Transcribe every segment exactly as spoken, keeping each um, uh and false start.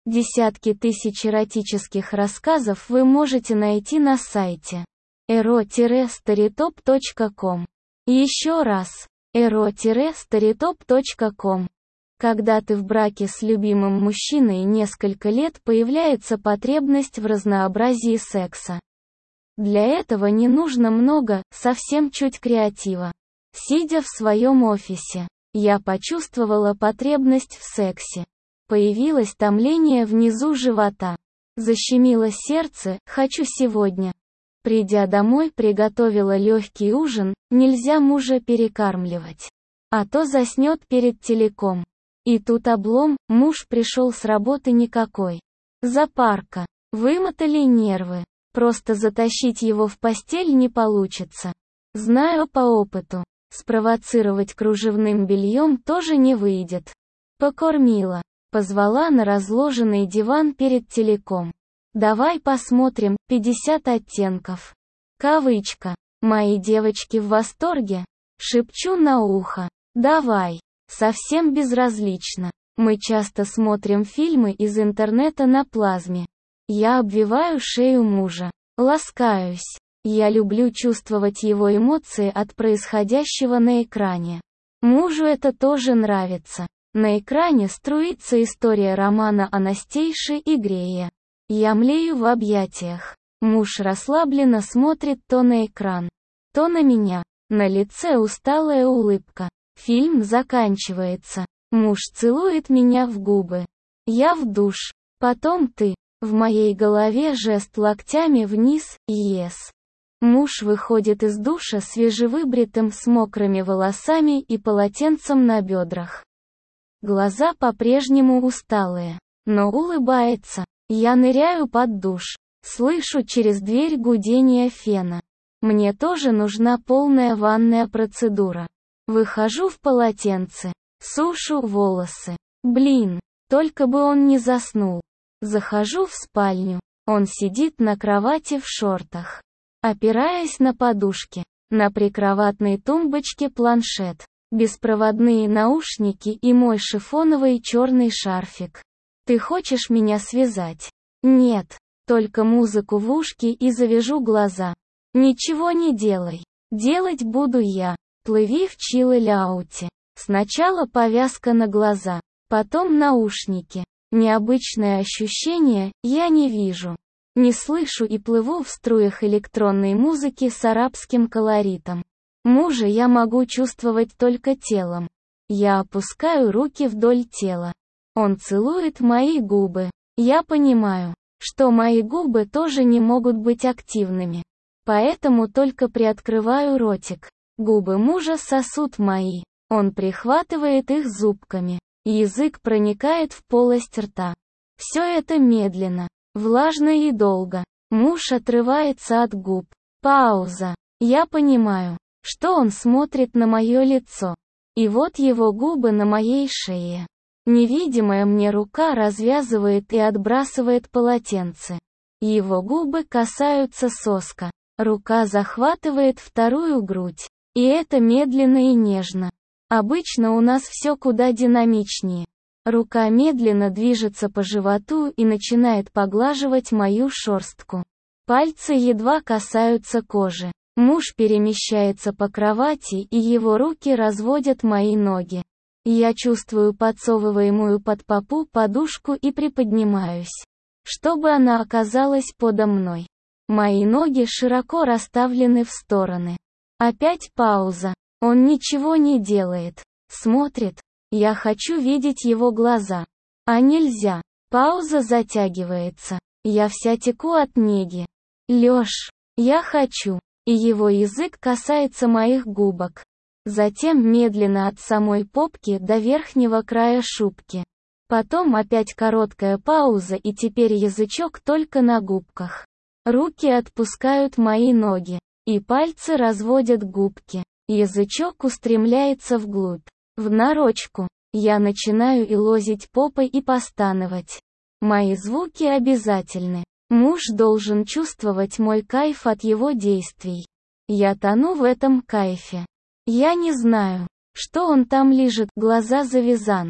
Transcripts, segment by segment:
Десятки тысяч эротических рассказов вы можете найти на сайте эро старитоп точка ком. Еще раз, эро старитоп точка ком. Когда ты в браке с любимым мужчиной несколько лет, появляется потребность в разнообразии секса. Для этого не нужно много, совсем чуть креатива. Сидя в своем офисе, я почувствовала потребность в сексе. Появилось томление внизу живота. Защемило сердце, хочу сегодня. Придя домой, приготовила легкий ужин, нельзя мужа перекармливать. А то заснет перед телеком. И тут облом, муж пришел с работы никакой. Запарка. Вымотали нервы. Просто затащить его в постель не получится. Знаю по опыту. Спровоцировать кружевным бельем тоже не выйдет. Покормила. Позвала на разложенный диван перед телеком. Давай посмотрим пятьдесят оттенков. Кавычка. Мои девочки в восторге. Шепчу на ухо. Давай. Совсем безразлично. Мы часто смотрим фильмы из интернета на плазме. Я обвиваю шею мужа. Ласкаюсь. Я люблю чувствовать его эмоции от происходящего на экране. Мужу это тоже нравится. На экране струится история романа Анастейши и Грея. Я млею в объятиях. Муж расслабленно смотрит то на экран, то на меня. На лице усталая улыбка. Фильм заканчивается. Муж целует меня в губы. Я в душ. Потом ты. В моей голове жест локтями вниз, yes. Муж выходит из душа свежевыбритым с мокрыми волосами и полотенцем на бедрах. Глаза по-прежнему усталые, но улыбается. Я ныряю под душ. Слышу через дверь гудение фена. Мне тоже нужна полная ванная процедура. Выхожу в полотенце. Сушу волосы. Блин, только бы он не заснул. Захожу в спальню. Он сидит на кровати в шортах. Опираясь на подушки. На прикроватной тумбочке планшет. Беспроводные наушники и мой шифоновый черный шарфик. Ты хочешь меня связать? Нет. Только музыку в ушки и завяжу глаза. Ничего не делай. Делать буду я. Плыви в чилл-ауте. Сначала повязка на глаза, потом наушники. Необычное ощущение, я не вижу. Не слышу и плыву в струях электронной музыки с арабским колоритом. Мужа я могу чувствовать только телом. Я опускаю руки вдоль тела. Он целует мои губы. Я понимаю, что мои губы тоже не могут быть активными. Поэтому только приоткрываю ротик. Губы мужа сосут мои. Он прихватывает их зубками. Язык проникает в полость рта. Все это медленно, влажно и долго. Муж отрывается от губ. Пауза. Я понимаю, что он смотрит на мое лицо. И вот его губы на моей шее. Невидимая мне рука развязывает и отбрасывает полотенце. Его губы касаются соска. Рука захватывает вторую грудь. И это медленно и нежно. Обычно у нас все куда динамичнее. Рука медленно движется по животу и начинает поглаживать мою шерстку. Пальцы едва касаются кожи. Муж перемещается по кровати, и его руки разводят мои ноги. Я чувствую подсовываемую под попу подушку и приподнимаюсь, чтобы она оказалась подо мной. Мои ноги широко расставлены в стороны. Опять пауза. Он ничего не делает. Смотрит. Я хочу видеть его глаза. А нельзя. Пауза затягивается. Я вся теку от неги. Лёш, я хочу. И его язык касается моих губок. Затем медленно от самой попки до верхнего края шубки. Потом опять короткая пауза, и теперь язычок только на губках. Руки отпускают мои ноги. И пальцы разводят губки. Язычок устремляется вглубь. В нарочку. Я начинаю илозить попой и постановать. Мои звуки обязательны. Муж должен чувствовать мой кайф от его действий. Я тону в этом кайфе. Я не знаю, что он там лежит, глаза завязаны.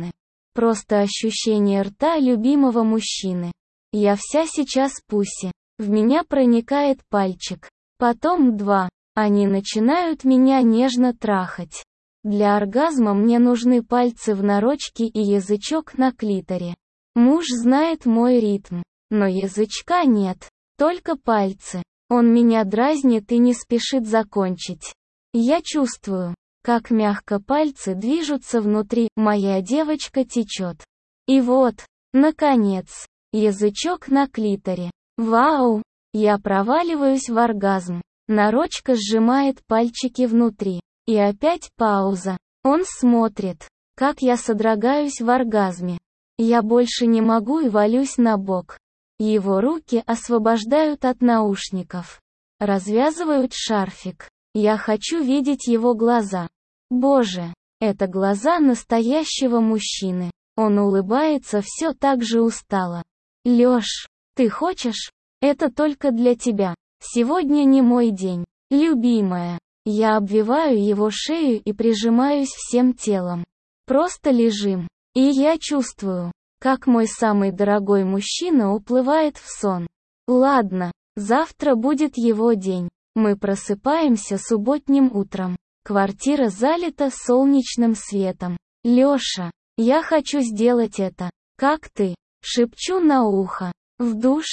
Просто ощущение рта любимого мужчины. Я вся сейчас пуси. В меня проникает пальчик. Потом два. Они начинают меня нежно трахать. Для оргазма мне нужны пальцы в нарочке и язычок на клиторе. Муж знает мой ритм, но язычка нет, только пальцы. Он меня дразнит и не спешит закончить. Я чувствую, как мягко пальцы движутся внутри, моя девочка течет. И вот, наконец, язычок на клиторе. Вау! Я проваливаюсь в оргазм. Нарочка сжимает пальчики внутри. И опять пауза. Он смотрит, как я содрогаюсь в оргазме. Я больше не могу и валюсь на бок. Его руки освобождают от наушников. Развязывают шарфик. Я хочу видеть его глаза. Боже, это глаза настоящего мужчины. Он улыбается все так же устало. Лёш, ты хочешь? Это только для тебя. Сегодня не мой день. Любимая. Я обвиваю его шею и прижимаюсь всем телом. Просто лежим. И я чувствую, как мой самый дорогой мужчина уплывает в сон. Ладно, завтра будет его день. Мы просыпаемся субботним утром. Квартира залита солнечным светом. Лёша, я хочу сделать это. Как ты? Шепчу на ухо. В душ.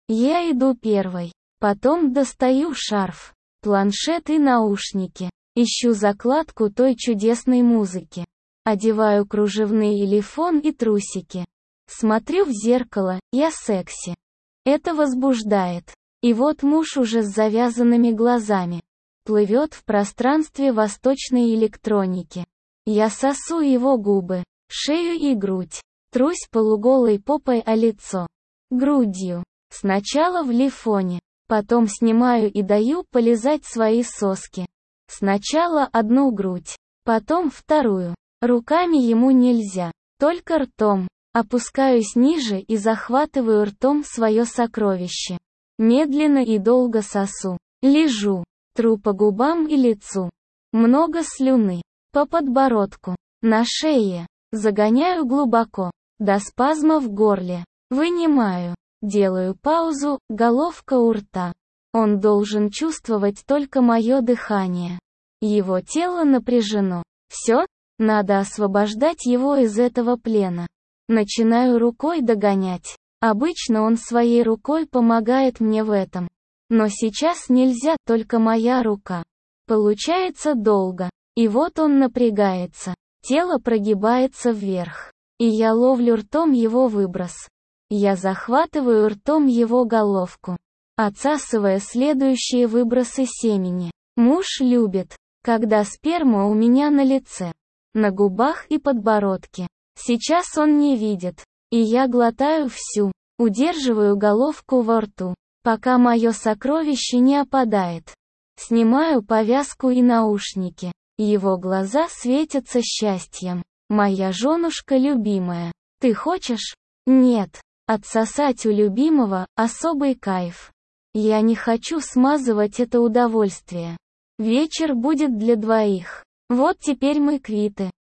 Я иду первой. Потом достаю шарф, планшет и наушники. Ищу закладку той чудесной музыки. Одеваю кружевные элифон и трусики. Смотрю в зеркало, я секси. Это возбуждает. И вот муж уже с завязанными глазами. Плывет в пространстве восточной электроники. Я сосу его губы, шею и грудь. Трусь полуголой попой о лицо. Грудью. Сначала в лифоне. Потом снимаю и даю полизать свои соски. Сначала одну грудь. Потом вторую. Руками ему нельзя. Только ртом. Опускаюсь ниже и захватываю ртом свое сокровище. Медленно и долго сосу. Лежу. Тру по губам и лицу. Много слюны. По подбородку. На шее. Загоняю глубоко. До спазма в горле. Вынимаю. Делаю паузу, головка у рта. Он должен чувствовать только мое дыхание. Его тело напряжено. Все? Надо освобождать его из этого плена. Начинаю рукой догонять. Обычно он своей рукой помогает мне в этом. Но сейчас нельзя, только моя рука. Получается долго. И вот он напрягается. Тело прогибается вверх. И я ловлю ртом его выброс. Я захватываю ртом его головку, отсасывая следующие выбросы семени. Муж любит, когда сперма у меня на лице, на губах и подбородке. Сейчас он не видит, и я глотаю всю, удерживаю головку во рту, пока мое сокровище не опадает. Снимаю повязку и наушники. Его глаза светятся счастьем. Моя женушка любимая. Ты хочешь? Нет. Отсосать у любимого – особый кайф. Я не хочу смазывать это удовольствие. Вечер будет для двоих. Вот теперь мы квиты.